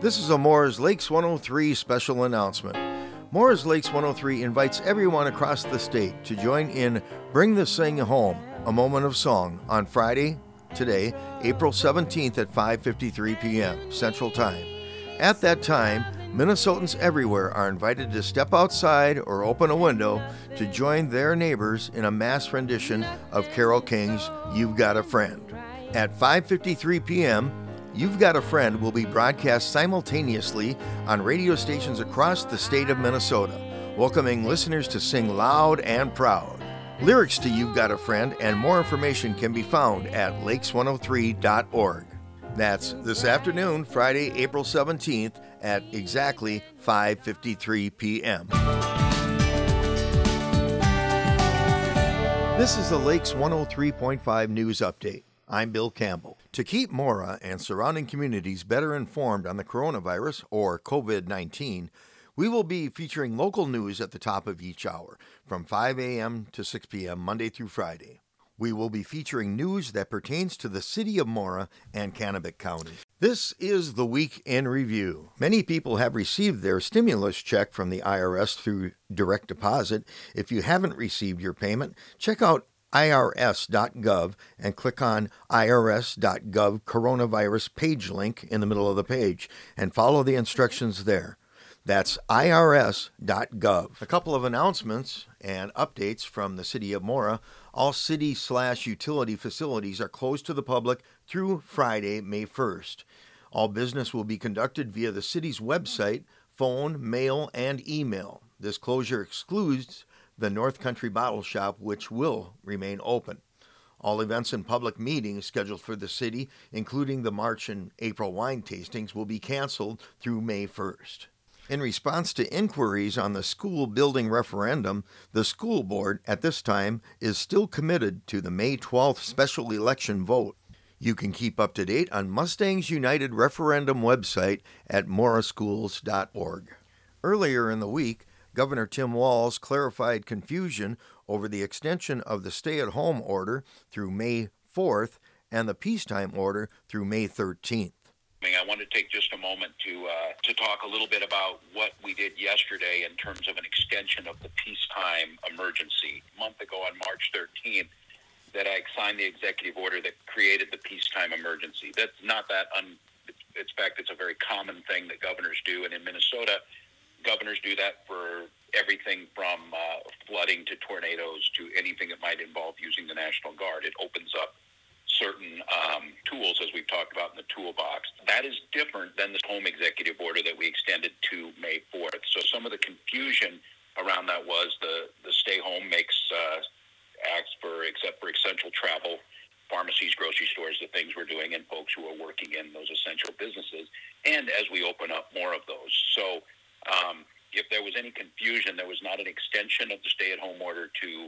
This is a Moore's Lakes 103 special announcement. Moore's Lakes 103 invites everyone across the state to join in Bring the Sing Home, a moment of song, on Friday, today, April 17th at 5:53 p.m. Central Time. At that time, Minnesotans everywhere are invited to step outside or open a window to join their neighbors in a mass rendition of Carole King's You've Got a Friend. At 5:53 p.m., You've Got a Friend will be broadcast simultaneously on radio stations across the state of Minnesota, welcoming listeners to sing loud and proud. Lyrics to You've Got a Friend and more information can be found at lakes103.org. That's this afternoon, Friday, April 17th at exactly 5:53 p.m. This is the Lakes 103.5 News Update. I'm Bill Campbell. To keep Mora and surrounding communities better informed on the coronavirus, or COVID-19, we will be featuring local news at the top of each hour, from 5 a.m. to 6 p.m. Monday through Friday. We will be featuring news that pertains to the city of Mora and Kennebec County. This is the Week in Review. Many people have received their stimulus check from the IRS through direct deposit. If you haven't received your payment, check out irs.gov and click on irs.gov coronavirus page link in the middle of the page and follow the instructions there. That's irs.gov. A couple of announcements and updates from the city of Mora. All city/utility facilities are closed to the public through Friday, May 1st. All business will be conducted via the city's website, phone, mail, and email. This closure excludes the North Country Bottle Shop, which will remain open. All events and public meetings scheduled for the city, including the March and April wine tastings, will be canceled through May 1st. In response to inquiries on the school building referendum, the school board at this time is still committed to the May 12th special election vote. You can keep up to date on Mustangs United referendum website at moraschools.org. Earlier in the week, Governor Tim Walz clarified confusion over the extension of the stay-at-home order through May 4th and the peacetime order through May 13th. I want to take just a moment to talk a little bit about what we did yesterday in terms of an extension of the peacetime emergency. A month ago on March 13th, that I signed the executive order that created the peacetime emergency. That's not that in fact, it's a very common thing that governors do, and in Minnesota, governors do that for everything from flooding to tornadoes to anything that might involve using the National Guard. It opens up certain tools, as we've talked about in the toolbox. That is different than the home executive order that we extended to May 4th. So some of the confusion around that was the stay home makes acts for, except for essential travel, pharmacies, grocery stores, the things we're doing, and folks who are working in those essential businesses, and as we open up more of those. So if there was any confusion, there was not an extension of the stay-at-home order to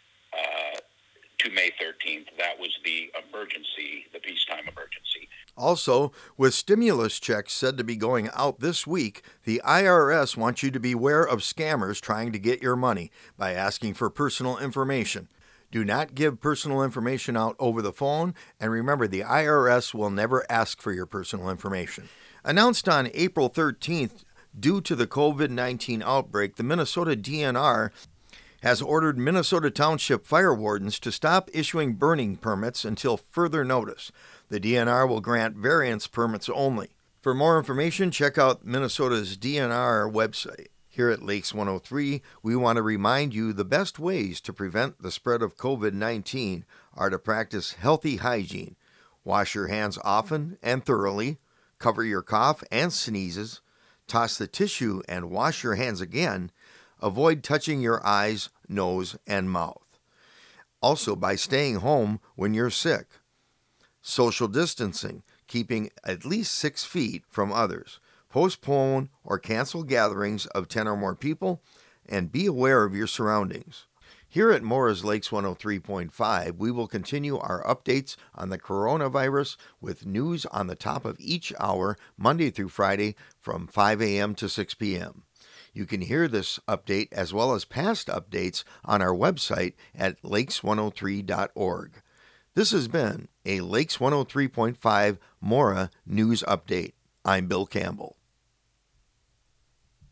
May 13th. That was the emergency, the peacetime emergency. Also, with stimulus checks said to be going out this week, the IRS wants you to beware of scammers trying to get your money by asking for personal information. Do not give personal information out over the phone, and remember, the IRS will never ask for your personal information. Announced on April 13th, due to the COVID-19 outbreak, the Minnesota DNR has ordered Minnesota Township fire wardens to stop issuing burning permits until further notice. The DNR will grant variance permits only. For more information, check out Minnesota's DNR website. Here at Lakes 103, we want to remind you the best ways to prevent the spread of COVID-19 are to practice healthy hygiene. Wash your hands often and thoroughly, cover your cough and sneezes, toss the tissue and wash your hands again. Avoid touching your eyes, nose, and mouth. Also, by staying home when you're sick. Social distancing, keeping at least 6 feet from others. Postpone or cancel gatherings of 10 or more people, and be aware of your surroundings. Here at Mora's Lakes 103.5, we will continue our updates on the coronavirus with news on the top of each hour, Monday through Friday, from 5 a.m. to 6 p.m. You can hear this update as well as past updates on our website at lakes103.org. This has been a Lakes 103.5 Mora News Update. I'm Bill Campbell.